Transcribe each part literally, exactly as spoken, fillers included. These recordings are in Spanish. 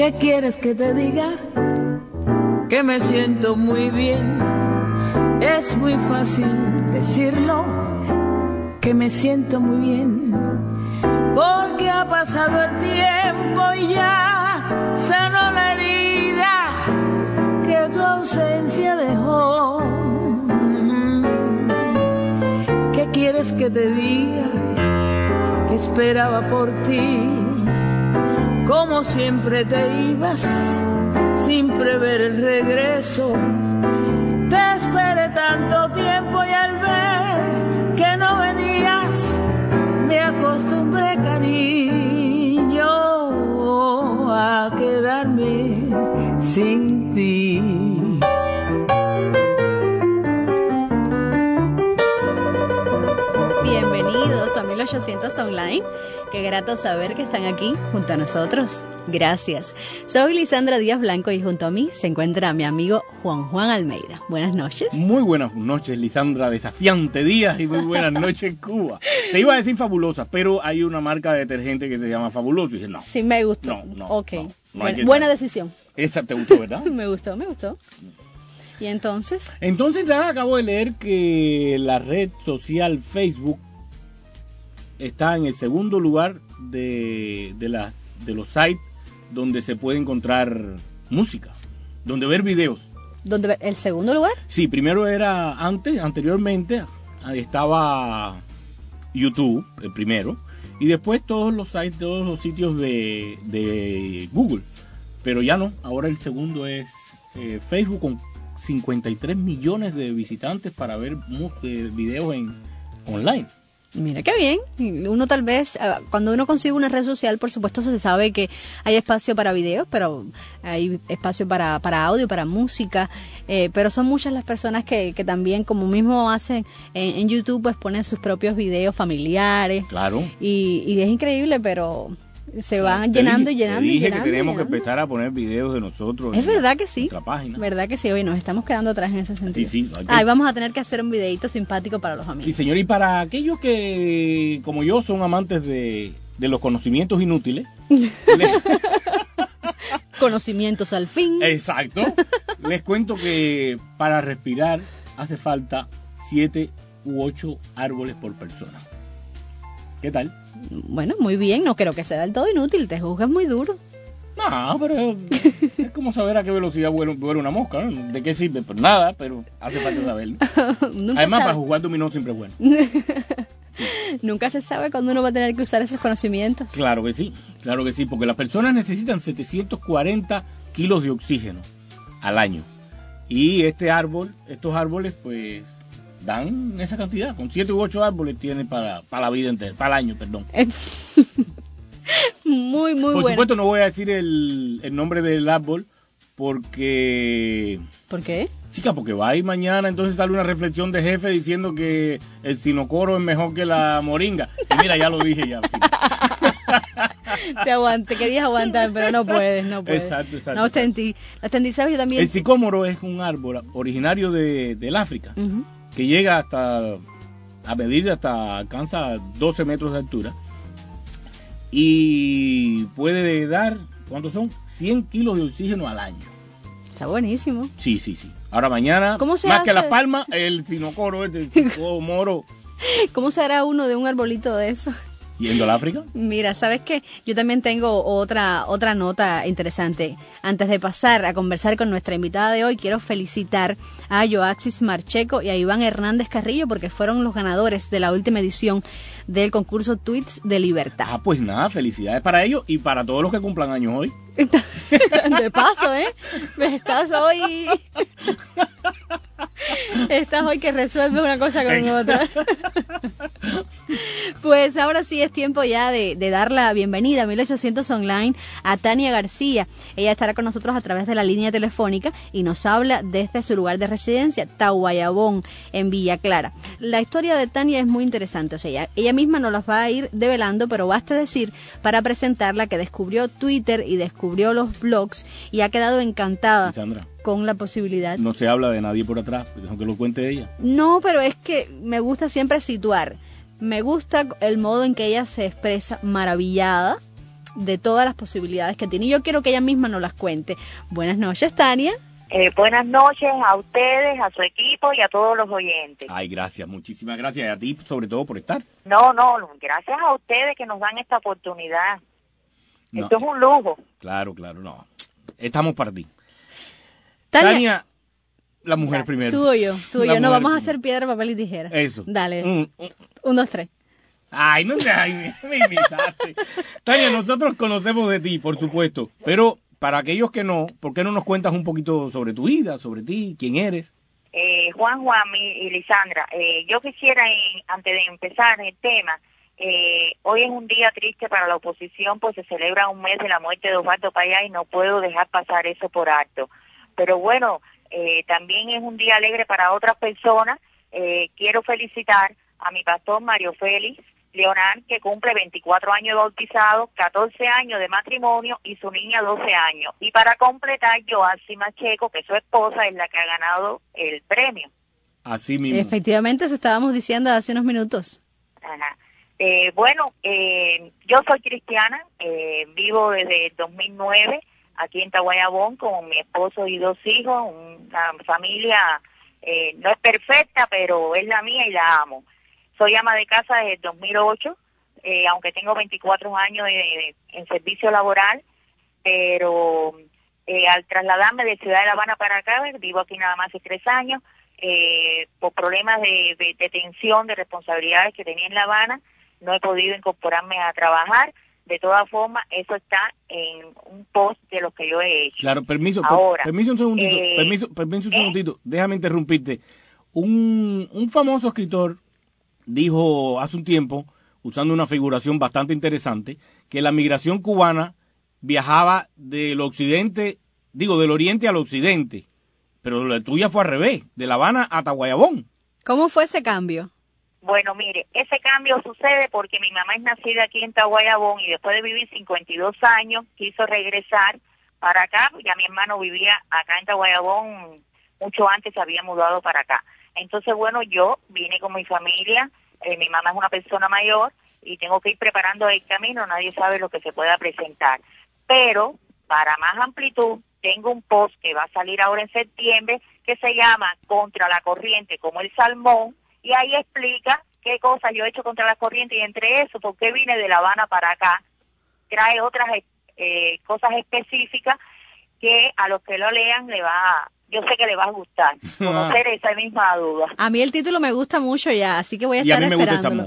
¿Qué quieres que te diga? Que me siento muy bien. Es muy fácil decirlo, que me siento muy bien, porque ha pasado el tiempo y ya sanó la herida que tu ausencia dejó. ¿Qué quieres que te diga? Que esperaba por ti, como siempre te ibas, sin prever el regreso. Te esperé tanto tiempo y al ver que no venías, me acostumbré, cariño, a quedarme sin ti. Bienvenidos a mil ochocientos Online. Qué grato saber que están aquí junto a nosotros. Gracias. Soy Lisandra Díaz Blanco y junto a mí se encuentra mi amigo Juan Juan Almeida. Buenas noches. Muy buenas noches, Lisandra. Desafiante Díaz y muy buenas noches, Cuba. Te iba a decir Fabulosa, pero hay una marca de detergente que se llama Fabuloso. Y dice, no. Sí, me gustó. No, no. Ok. No, no buena, buena decisión. Esa te gustó, ¿verdad? Me gustó, me gustó. ¿Y entonces? Entonces ya acabo de leer que la red social Facebook está en el segundo lugar de, de, las, de los sites donde se puede encontrar música, donde ver videos. ¿Dónde, el segundo lugar? Sí, primero era antes, anteriormente estaba YouTube, el primero, y después todos los sites, todos los sitios de, de Google. Pero ya no, ahora el segundo es eh, Facebook con cincuenta y tres millones de visitantes para ver eh, videos en online. Mira qué bien. Uno tal vez, cuando uno consigue una red social, por supuesto se sabe que hay espacio para videos, pero hay espacio para, para audio, para música, eh, pero son muchas las personas que, que también, como mismo hacen en, en YouTube, pues ponen sus propios videos familiares. Claro. Y, y es increíble, pero se van llenando y llenando. Te dije y llenando, que tenemos llenando. que empezar a poner videos de nosotros. Es en verdad la, que sí. nuestra página. Verdad que sí. Hoy nos estamos quedando atrás en ese sentido. Sí, sí. Okay. Ay, vamos a tener que hacer un videito simpático para los amigos. Sí, señor. Y para aquellos que, como yo, son amantes de, de los conocimientos inútiles. les... Conocimientos al fin. Exacto. Les cuento que para respirar hace falta siete u ocho árboles por persona. ¿Qué tal? Bueno, muy bien, no creo que sea del todo inútil, te juzgas muy duro. No, pero es como saber a qué velocidad vuela, vuela una mosca, ¿no? ¿De qué sirve? Pues nada, pero hace falta saberlo. Además, sabe. Para jugar dominó siempre es bueno. Sí. Nunca se sabe cuándo uno va a tener que usar esos conocimientos. Claro que sí, claro que sí, porque las personas necesitan setecientos cuarenta kilos de oxígeno al año. Y este árbol, estos árboles, pues dan esa cantidad. Con siete u ocho árboles tiene para, para la vida entera, para el año, perdón. Muy, muy Por bueno. supuesto no voy a decir el, el nombre del árbol porque... ¿Por qué? Chica, porque va a ir mañana, entonces sale una reflexión de jefe diciendo que el sinocoro es mejor que la moringa. Y mira, ya lo dije ya. Te aguante, querías aguantar, pero no puedes, no puedes. Exacto, exacto. No ostentí. La ostentí, ¿sabes? Yo también... El sicómoro es un árbol originario de, del África, uh-huh. que llega hasta, a medir hasta, alcanza doce metros de altura. Y puede dar, ¿cuántos son? cien kilos de oxígeno al año. Está buenísimo. Sí, sí, sí. Ahora mañana, ¿Cómo se más hace? que las palmas, el sinocoro, el sicómoro. ¿Cómo se hará uno de un arbolito de eso? ¿Yendo al África? Mira, ¿sabes qué? Yo también tengo otra otra nota interesante. Antes de pasar a conversar con nuestra invitada de hoy, quiero felicitar a Joaxis Marcheco y a Iván Hernández Carrillo porque fueron los ganadores de la última edición del concurso Tweets de Libertad. Ah, pues nada, felicidades para ellos y para todos los que cumplan años hoy. De paso, ¿eh? Estás hoy... Estás hoy que resuelve una cosa con otra. Pues ahora sí es tiempo ya de, de dar la bienvenida a mil ochocientos Online a Tania García. Ella estará con nosotros a través de la línea telefónica y nos habla desde su lugar de residencia, Tahuayabón, en Villa Clara. La historia de Tania es muy interesante, o sea, ella, ella misma nos las va a ir develando, pero basta decir para presentarla que descubrió Twitter y descubrió los blogs y ha quedado encantada. Lisandra, con la posibilidad. No se habla de nadie por atrás, aunque lo cuente ella. No, pero es que me gusta siempre situar. Me gusta el modo en que ella se expresa maravillada de todas las posibilidades que tiene. Y yo quiero que ella misma nos las cuente. Buenas noches, Tania. Eh, buenas noches a ustedes, a su equipo y a todos los oyentes. Ay, gracias, muchísimas gracias. Y a ti, sobre todo, por estar. No, no, gracias a ustedes que nos dan esta oportunidad. No. Esto es un lujo. Claro, claro, no. Estamos para ti. Tania, Tania, la mujer ya. primero. Tú o yo, tú y yo. No, vamos primero. a hacer piedra, papel y tijera. Eso. Dale. Mm, mm. Un, dos, tres. Ay, no sé, ay, me, me imitaste. Tania, nosotros conocemos de ti, por supuesto, pero para aquellos que no, ¿por qué no nos cuentas un poquito sobre tu vida, sobre ti, quién eres? Eh, Juan, Juan y, y Lisandra, eh, yo quisiera, eh, antes de empezar el tema, eh, hoy es un día triste para la oposición, pues se celebra un mes de la muerte de Osvaldo Payá y no puedo dejar pasar eso por alto. Pero bueno, eh, también es un día alegre para otras personas. Eh, quiero felicitar a mi pastor Mario Félix Leonard, que cumple veinticuatro años de bautizado, catorce años de matrimonio y su niña doce años. Y para completar, Joacy Macheco, que su esposa es la que ha ganado el premio. Así mismo. Efectivamente, eso estábamos diciendo hace unos minutos. Ajá. Eh, bueno, eh, yo soy cristiana, eh, vivo desde el dos mil nueve aquí en Tahuayabón con mi esposo y dos hijos, una familia eh, no es perfecta, pero es la mía y la amo. Soy ama de casa desde el dos mil ocho, eh, aunque tengo veinticuatro años de, de, en servicio laboral, pero eh, al trasladarme de Ciudad de La Habana para acá, vivo aquí nada más hace tres años, eh, por problemas de, de, de tensión, de responsabilidades que tenía en La Habana, no he podido incorporarme a trabajar. De todas formas, eso está en un post de lo que yo he hecho. Claro, permiso, Ahora, per, permiso un segundito, eh, permiso, permiso un ¿eh? segundito, déjame interrumpirte. Un, un famoso escritor dijo hace un tiempo, usando una figuración bastante interesante, que la migración cubana viajaba del occidente, digo, del oriente al occidente, pero la tuya fue al revés, de La Habana a Tahuayabón. ¿Cómo fue ese cambio? Bueno, mire, ese cambio sucede porque mi mamá es nacida aquí en Tahuayabón y después de vivir cincuenta y dos años quiso regresar para acá, ya mi hermano vivía acá en Tahuayabón, mucho antes se había mudado para acá. Entonces, bueno, yo vine con mi familia, eh, mi mamá es una persona mayor y tengo que ir preparando el camino, nadie sabe lo que se pueda presentar. Pero, para más amplitud, tengo un post que va a salir ahora en septiembre que se llama Contra la Corriente como el Salmón, y ahí explica qué cosas yo he hecho contra la corriente y entre eso, por qué vine de La Habana para acá, trae otras eh, cosas específicas que a los que lo lean le va, yo sé que le va a gustar, conocer esa misma duda. A mí el título me gusta mucho ya, así que voy a y estar a mí me esperándolo.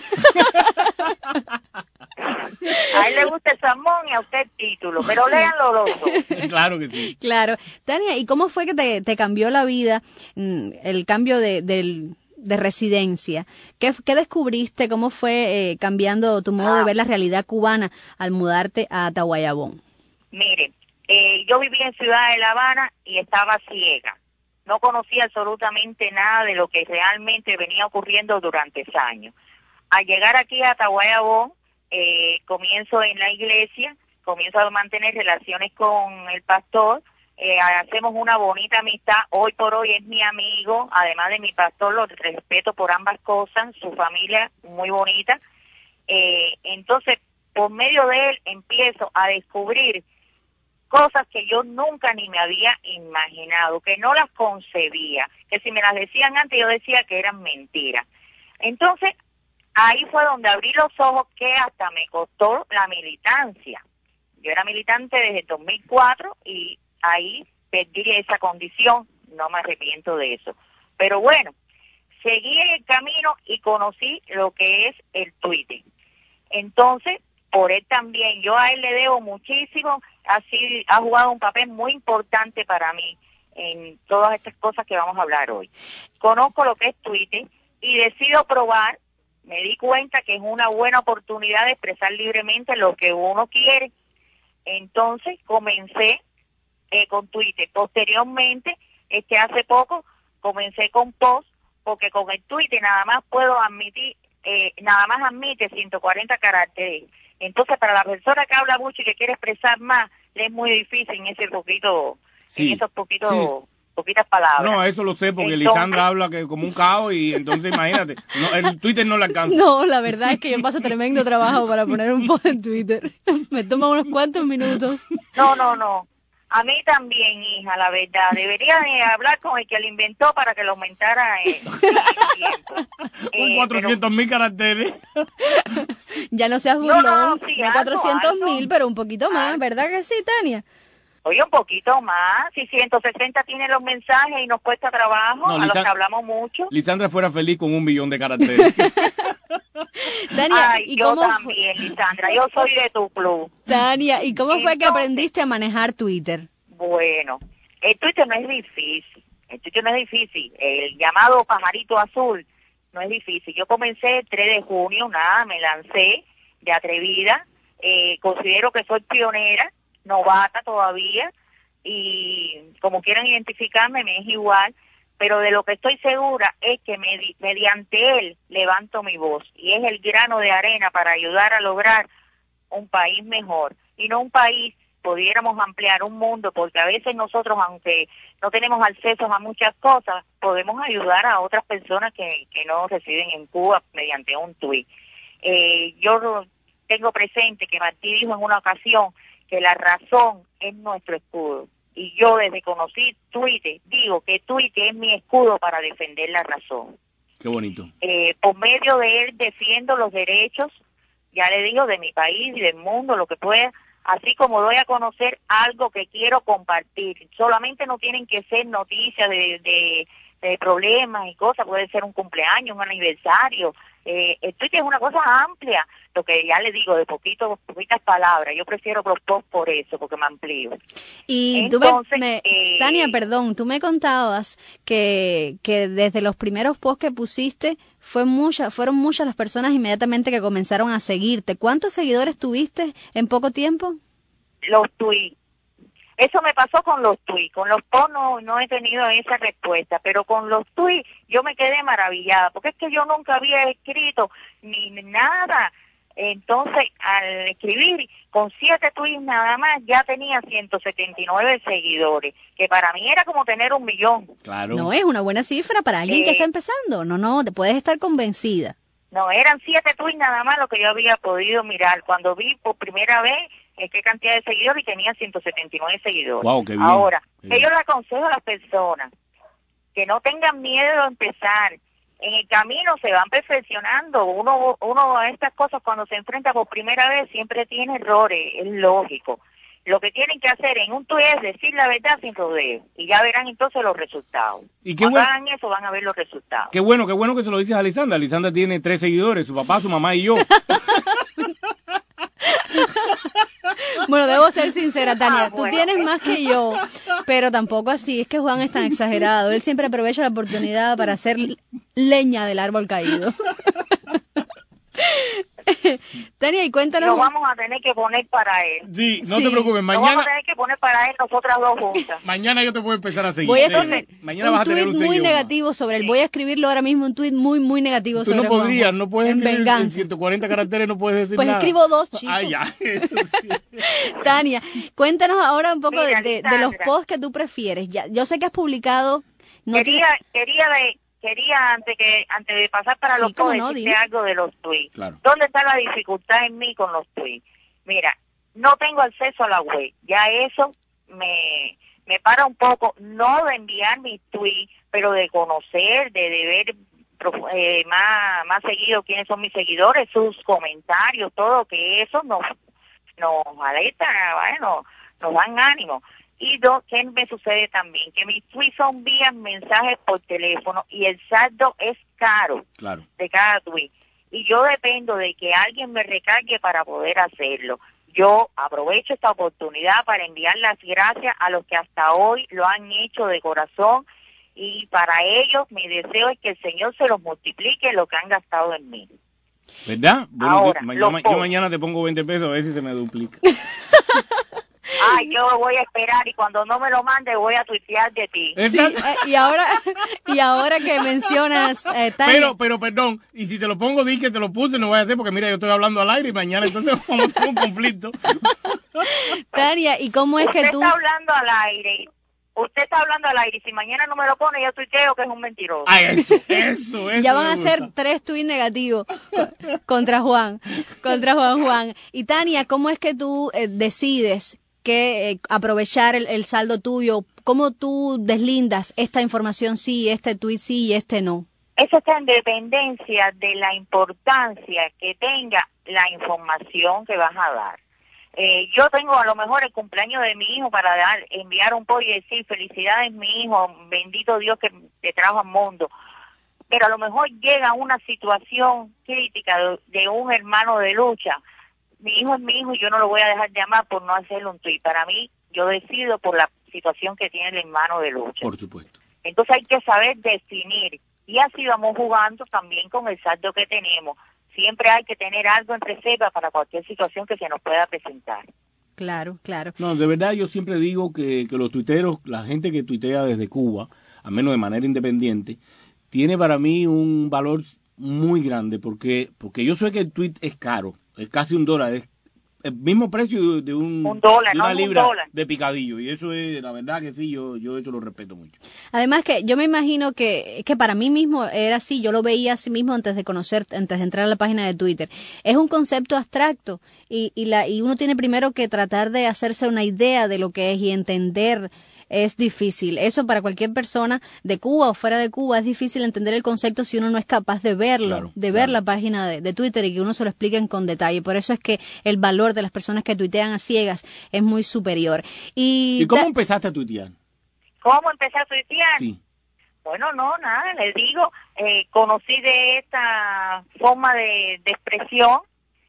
gusta el salmón. A él le gusta el salmón y a usted el título, pero léanlo los dos. Claro que sí. Claro. Tania, ¿y cómo fue que te, te cambió la vida, el cambio de, del... de residencia? ¿Qué, qué descubriste? ¿Cómo fue eh, cambiando tu modo ah. de ver la realidad cubana al mudarte a Tahuayabón? Mire, eh, yo vivía en Ciudad de La Habana y estaba ciega. No conocía absolutamente nada de lo que realmente venía ocurriendo durante ese año. Al llegar aquí a Tahuayabón, eh, comienzo en la iglesia, comienzo a mantener relaciones con el pastor, Eh, hacemos una bonita amistad, hoy por hoy es mi amigo, además de mi pastor, lo respeto por ambas cosas, su familia muy bonita, eh, entonces por medio de él empiezo a descubrir cosas que yo nunca ni me había imaginado, que no las concebía, que si me las decían antes yo decía que eran mentiras. Entonces ahí fue donde abrí los ojos, que hasta me costó la militancia. Yo era militante desde el dos mil cuatro y ahí perdí esa condición, no me arrepiento de eso. Pero bueno, seguí en el camino y conocí lo que es el Twitter. Entonces, por él también, yo a él le debo muchísimo, así ha jugado un papel muy importante para mí en todas estas cosas que vamos a hablar hoy. Conozco lo que es Twitter y decido probar, me di cuenta que es una buena oportunidad de expresar libremente lo que uno quiere. Entonces comencé Eh, con Twitter. Posteriormente, es que hace poco comencé con post, porque con el Twitter nada más puedo admitir, eh, nada más admite ciento cuarenta caracteres. Entonces, para la persona que habla mucho y que quiere expresar más, le es muy difícil en ese poquito, sí, en esos poquitos sí. poquitas palabras. No, eso lo sé porque entonces, Lisandra habla que como un caos y entonces imagínate, no, el Twitter no le alcanza. No, la verdad es que yo paso tremendo trabajo para poner un post en Twitter. Me toma unos cuantos minutos. No, no, no. A mí también, hija, la verdad. Debería de hablar con el que lo inventó para que lo aumentara en, en tiempo. Con eh, cuatrocientos mil caracteres. Ya no seas burlón. No, no, sí, no cuatrocientos mil, pero un poquito más, algo. ¿Verdad que sí, Tania? Oye, un poquito más. Si ciento sesenta tiene los mensajes y nos cuesta trabajo, no, a Lisan- los que hablamos mucho. Lisandra fuera feliz con un millón de caracteres. Tania, Ay, ¿y yo cómo también, fue? Lisandra, yo soy de tu club. Tania, ¿y cómo Entonces, fue que aprendiste a manejar Twitter? Bueno, el Twitter no es difícil, el Twitter no es difícil, el llamado pajarito azul no es difícil. Yo comencé el tres de junio, nada, me lancé de atrevida, eh, considero que soy pionera, novata todavía, y como quieran identificarme me es igual, pero de lo que estoy segura es que med- mediante él levanto mi voz, y es el grano de arena para ayudar a lograr un país mejor, y no un país, pudiéramos ampliar un mundo, porque a veces nosotros, aunque no tenemos acceso a muchas cosas, podemos ayudar a otras personas que, que no residen en Cuba mediante un tuit. Eh, yo tengo presente que Martí dijo en una ocasión que la razón es nuestro escudo, y yo desde que conocí Twitter digo que Twitter es mi escudo para defender la razón. Qué bonito. Eh, por medio de él defiendo los derechos, ya le digo, de mi país y del mundo, lo que pueda, así como doy a conocer algo que quiero compartir. Solamente no tienen que ser noticias de, de, de problemas y cosas, puede ser un cumpleaños, un aniversario. Eh, el Twitter es una cosa amplia, lo que ya le digo, de poquito, poquitas palabras. Yo prefiero los posts por eso, porque me amplío. Y Entonces, tú me, me eh, Tania, perdón, tú me contabas que, que desde los primeros posts que pusiste fue mucha, fueron muchas las personas inmediatamente que comenzaron a seguirte. ¿Cuántos seguidores tuviste en poco tiempo? Los tweets. Eso me pasó con los tweets. Con los posts no, no he tenido esa respuesta, pero con los tweets yo me quedé maravillada, porque es que yo nunca había escrito ni nada. Entonces, al escribir con siete tweets nada más, ya tenía ciento setenta y nueve seguidores, que para mí era como tener un millón. Claro. No, es una buena cifra para alguien eh, que está empezando. No, no, te puedes estar convencida. No, eran siete tweets nada más lo que yo había podido mirar. Cuando vi por primera vez eh, qué cantidad de seguidores, y tenía ciento setenta y nueve seguidores. Wow, qué bien. Ahora, qué bien. Yo le aconsejo a las personas que no tengan miedo de empezar. En el camino se van perfeccionando. Uno, uno a estas cosas cuando se enfrenta por primera vez siempre tiene errores, es lógico. Lo que tienen que hacer en un tuit es decir la verdad sin rodeo, y ya verán entonces los resultados. ¿Y qué Cuando bueno, hagan eso van a ver los resultados. Qué bueno, qué bueno que se lo dices a Lisandra. Lisandra tiene tres seguidores, su papá, su mamá y yo. Bueno, debo ser sincera, Tania, Ah, tú bueno. tienes más que yo, pero tampoco así, es que Juan es tan exagerado, él siempre aprovecha la oportunidad para hacer leña del árbol caído. Tania, y cuéntanos... Nos vamos a tener que poner para él. Sí, no Sí. te preocupes, Nos vamos a mañana tener que poner para él nosotras dos juntas. mañana yo te puedo empezar a seguir. Voy a Sí. escribir Mañana un vas a tener tuit un muy seguidor más. negativo sobre él. Voy a escribirlo ahora mismo, un tuit muy, muy negativo Tú sobre no podrías, Juanjo. no puedes En escribir en venganza. ciento cuarenta caracteres, no puedes decir Pues nada. escribo dos, chico. Ah, ya. Eso sí. Tania, cuéntanos ahora un poco Mira, de, de, de Lisandra. los posts que tú prefieres. Ya, yo sé que has publicado... No quería, tiene- quería de, quería antes que antes de pasar para Sí, los cómo tweets, no, decirte dime. algo de los tweets. Claro. ¿Dónde está la dificultad en mí con los tweets? Mira, no tengo acceso a la web. Ya eso me me para un poco, no de enviar mis tweets, pero de conocer, de, de ver profu- eh, más más seguido quiénes son mis seguidores, sus comentarios, todo, que eso nos nos alerta, bueno, nos dan ánimo. Y do, ¿qué me sucede también? Que mis tweets son vía mensajes por teléfono y el saldo es caro Claro. de cada tweet. Y yo dependo de que alguien me recargue para poder hacerlo. Yo aprovecho esta oportunidad para enviar las gracias a los que hasta hoy lo han hecho de corazón, y para ellos mi deseo es que el Señor se los multiplique lo que han gastado en mí. ¿Verdad? Bueno, Ahora, yo, los ma- yo posts. mañana te pongo veinte pesos a ver si se me duplica. Ay, yo voy a esperar, y cuando no me lo mande voy a tuitear de ti. Sí, Exacto. eh, y ahora y ahora que mencionas, eh, Tania, Pero, pero, perdón, y si te lo pongo, di que te lo puse, no vaya a ser, porque mira, yo estoy hablando al aire y mañana entonces vamos a tener un conflicto. Tania, ¿y cómo es Usted que tú... está hablando al aire usted está hablando al aire y si mañana no me lo pone, yo tuiteo que es un mentiroso. Ah, eso, eso, eso. Ya van a me ser gusta. tres tuits negativos contra Juan, contra Juan Juan. Y Tania, ¿cómo es que tú eh, decides que eh, aprovechar el, el saldo tuyo? ¿Cómo tú deslindas esta información sí, este tuit sí y este no? Eso está en dependencia de la importancia que tenga la información que vas a dar. Eh, yo tengo a lo mejor el cumpleaños de mi hijo para dar, enviar un pollo y decir felicidades mi hijo, bendito Dios que te trajo al mundo. Pero a lo mejor llega una situación crítica de, de un hermano de lucha. Mi hijo es mi hijo y yo no lo voy a dejar llamar por no hacerle un tuit. Para mí, yo decido por la situación que tiene el hermano de lucha. Por supuesto. Entonces hay que saber definir. Y así vamos jugando también con el saldo que tenemos. Siempre hay que tener algo en reserva para cualquier situación que se nos pueda presentar. Claro, claro. No, de verdad yo siempre digo que, que los tuiteros, la gente que tuitea desde Cuba, al menos de manera independiente, tiene para mí un valor muy grande porque porque yo sé que el tuit es caro, es casi un dólar, es el mismo precio de, un, un dólar, de una no, libra un dólar. de picadillo y eso es, la verdad que sí, yo yo eso lo respeto mucho. Además que yo me imagino que, que para mí mismo era así, yo lo veía así mismo antes de conocer, antes de entrar a la página de Twitter. Es un concepto abstracto y, y, la, y uno tiene primero que tratar de hacerse una idea de lo que es y entender. Es difícil. Eso para cualquier persona de Cuba o fuera de Cuba es difícil entender el concepto si uno no es capaz de verlo, Claro, de ver claro. la página de, de Twitter y que uno se lo expliquen con detalle. Por eso es que el valor de las personas que tuitean a ciegas es muy superior. ¿Y, ¿Y cómo ta- empezaste a tuitear? ¿Cómo empecé a tuitear? Sí. Bueno, no, nada, les digo, eh, conocí de esta forma de, de expresión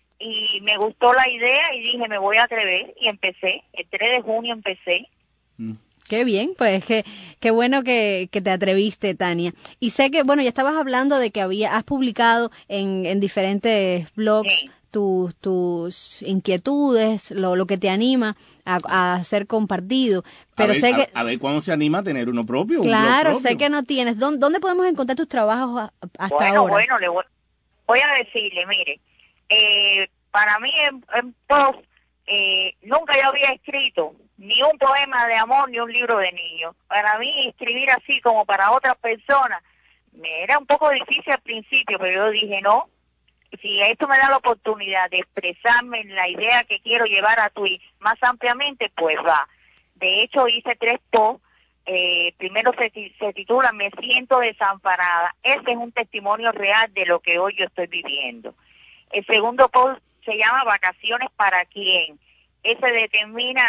y me gustó la idea y dije, me voy a atrever y empecé. El tres de junio empecé. Mm. Qué bien, pues qué, qué bueno que, que te atreviste, Tania. Y sé que, bueno, ya estabas hablando de que había, has publicado en, en diferentes blogs Sí. tus, tus inquietudes, lo, lo que te anima a, a ser compartido. Pero a ver, sé a, que, a ver cuándo se anima a tener uno propio. un blog claro, propio. sé que no tienes. ¿Dónde, dónde podemos encontrar tus trabajos a- hasta Bueno, ahora? bueno, le voy, voy a decirle, mire, eh, para mí en, en post, eh, nunca yo había escrito ni un poema de amor ni un libro de niños. Para mí escribir así como para otras personas me era un poco difícil al principio, pero yo dije no, si esto me da la oportunidad de expresarme en la idea que quiero llevar a Twitter más ampliamente, pues va. De hecho hice tres posts. Eh, primero se, ti- se titula Me siento desamparada. Ese es un testimonio real de lo que hoy yo estoy viviendo. El segundo post se llama Vacaciones para quién. Ese determina,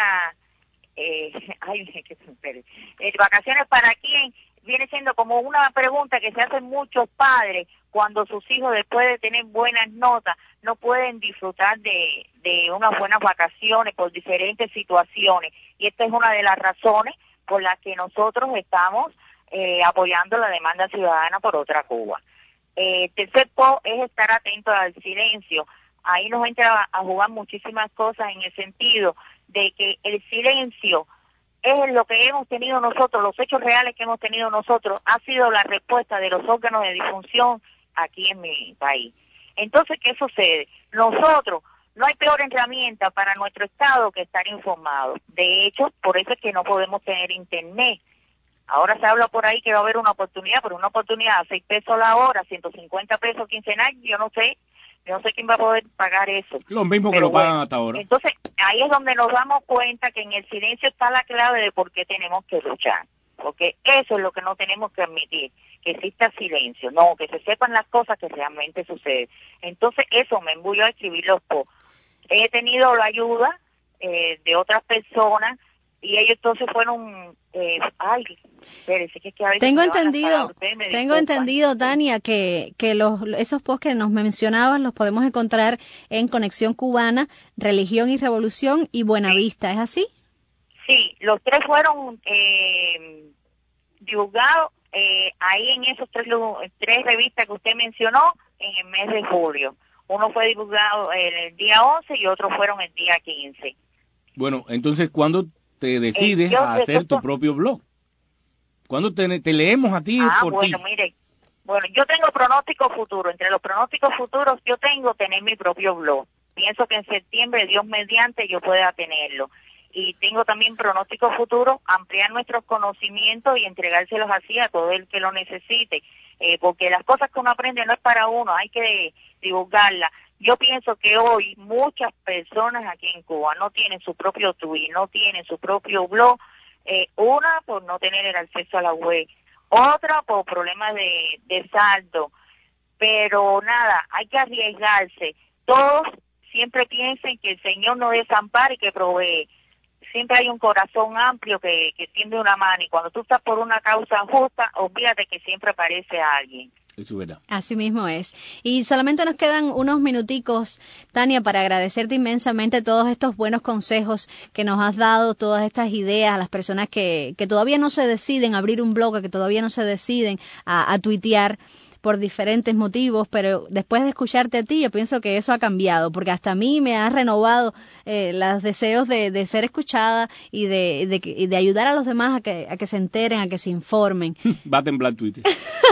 eh, ay, que espere. Eh, Vacaciones para quién viene siendo como una pregunta que se hacen muchos padres cuando sus hijos, después de tener buenas notas, no pueden disfrutar de, de unas buenas vacaciones por diferentes situaciones. Y esta es una de las razones por las que nosotros estamos eh, apoyando la demanda ciudadana por otra Cuba. Eh, tercer post es estar atento al silencio. Ahí nos entra a jugar muchísimas cosas en el sentido de que el silencio es lo que hemos tenido nosotros, los hechos reales que hemos tenido nosotros, ha sido la respuesta de los órganos de difusión aquí en mi país. Entonces, ¿qué sucede? Nosotros, no hay peor herramienta para nuestro Estado que estar informado. De hecho, por eso es que no podemos tener internet. Ahora se habla por ahí que va a haber una oportunidad, pero una oportunidad a seis pesos la hora, ciento cincuenta pesos quincenal, yo no sé, yo no sé quién va a poder pagar eso. Lo mismo que Pero lo pagan bueno, hasta ahora. Entonces, ahí es donde nos damos cuenta que en el silencio está la clave de por qué tenemos que luchar. Porque eso es lo que no tenemos que admitir, que exista silencio, no, que se sepan las cosas que realmente suceden. Entonces, eso me embulló a escribir los posts. He tenido la ayuda eh, de otras personas y ellos entonces fueron, eh, ay, espérese, que es que a veces Tengo me van las entendido, palabras, ustedes me tengo disculpan. entendido, Tania, que, que los, esos posts que nos mencionabas los podemos encontrar en Conexión Cubana, Religión y Revolución y Buenavista, ¿es así? Sí, los tres fueron eh, divulgados eh, ahí en esos tres, lu- tres revistas que usted mencionó en el mes de julio. Uno fue divulgado el día once y otros fueron el día quince. Bueno, entonces, ¿cuándo te decides Eh, yo a de hacer tu esto- propio blog? ¿Cuándo te, te leemos a ti Ah, por bueno, ti? mire, bueno, yo tengo pronóstico futuro. Entre los pronósticos futuros yo tengo tener mi propio blog. Pienso que en septiembre, Dios mediante, yo pueda tenerlo. y tengo también pronóstico futuro, ampliar nuestros conocimientos y entregárselos así a todo el que lo necesite, eh, porque las cosas que uno aprende no es para uno, hay que divulgarlas. Yo pienso que hoy muchas personas aquí en Cuba no tienen su propio tweet, no tienen su propio blog, eh, una por no tener el acceso a la web, otra por problemas de, de saldo, pero nada, hay que arriesgarse. Todos siempre piensen que el Señor no desampara y que provee. Siempre hay un corazón amplio que, que tiende una mano, y cuando tú estás por una causa justa, olvídate que siempre aparece alguien. Eso es verdad. Así mismo es. Y solamente nos quedan unos minuticos, Tania, para agradecerte inmensamente todos estos buenos consejos que nos has dado, todas estas ideas a las personas que, que todavía no se deciden a abrir un blog, que todavía no se deciden a, a tuitear por diferentes motivos, pero después de escucharte a ti, yo pienso que eso ha cambiado, porque hasta a mí me ha renovado eh, los deseos de, de ser escuchada y de, de, y de ayudar a los demás a que, a que se enteren, a que se informen. Va a temblar Twitter.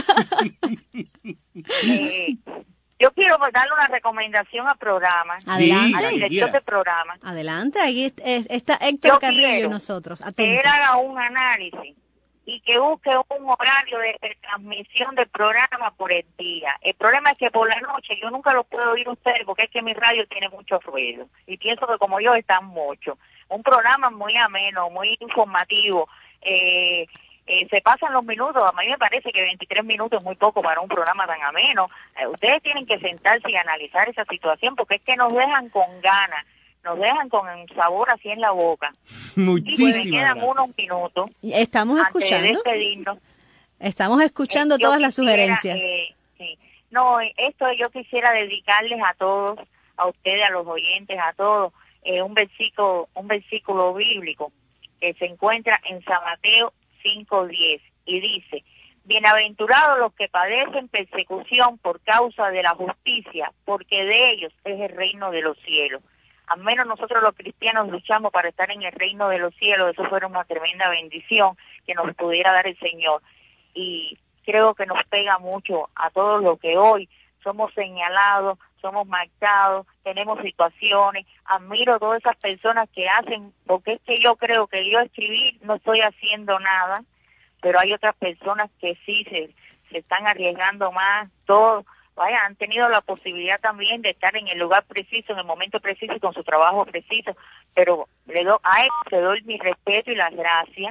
eh, yo quiero darle una recomendación al programa, Adelante. a la dirección del programa. Adelante, ahí está Héctor Yo Carrillo y nosotros. Atentos. Que él haga un análisis y que busque un horario de, de transmisión del programa por el día. El problema es que por la noche yo nunca lo puedo oír ustedes porque es que mi radio tiene mucho ruido y pienso que como yo están mucho. Un programa muy ameno, muy informativo, eh, eh, se pasan los minutos. A mí me parece que veintitrés minutos es muy poco para un programa tan ameno. Eh, ustedes tienen que sentarse y analizar esa situación porque es que nos dejan con ganas, nos dejan con un sabor así en la boca. Muchísimas y me quedan gracias. unos minutos. Estamos antes escuchando. de despedirnos. Estamos escuchando Eh, yo todas las quisiera, sugerencias. eh, sí. No, esto yo quisiera dedicarles a todos, a ustedes, a los oyentes, a todos, eh, un versículo, un versículo bíblico que se encuentra en San Mateo cinco diez y dice: bienaventurados los que padecen persecución por causa de la justicia, porque de ellos es el reino de los cielos. Al menos nosotros los cristianos luchamos para estar en el reino de los cielos. Eso fuera una tremenda bendición que nos pudiera dar el Señor. Y creo que nos pega mucho a todos los que hoy somos señalados, somos marcados, tenemos situaciones. Admiro a todas esas personas que hacen, porque es que yo creo que yo escribir no estoy haciendo nada, pero hay otras personas que sí se, se están arriesgando más, todo. Vaya, han tenido la posibilidad también de estar en el lugar preciso, en el momento preciso y con su trabajo preciso, pero le doy, a él le doy mi respeto y las gracias.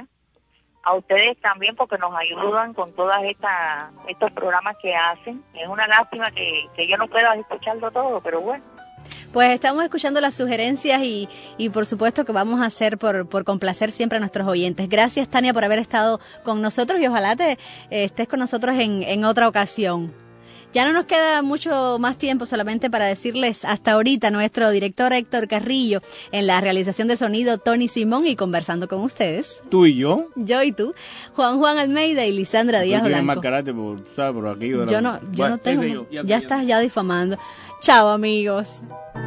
A ustedes también porque nos ayudan con todas estas estos programas que hacen. Es una lástima que, que yo no pueda escucharlo todo, pero bueno. Pues estamos escuchando las sugerencias y, y por supuesto que vamos a hacer por, por complacer siempre a nuestros oyentes. Gracias, Tania, por haber estado con nosotros y ojalá te eh, estés con nosotros en, en otra ocasión. Ya no nos queda mucho más tiempo, solamente para decirles hasta ahorita nuestro director Héctor Carrillo, en la realización de sonido Tony Simón y conversando con ustedes. Tú y yo. Yo y tú, Juan Juan Almeida y Lisandra Díaz Tú tienes Blanco. más carácter por, ¿sabes? Por aquello de la... Yo no, yo Bueno, no tengo, ese yo, ya ya sé, estás ya. ya difamando. Chao, amigos.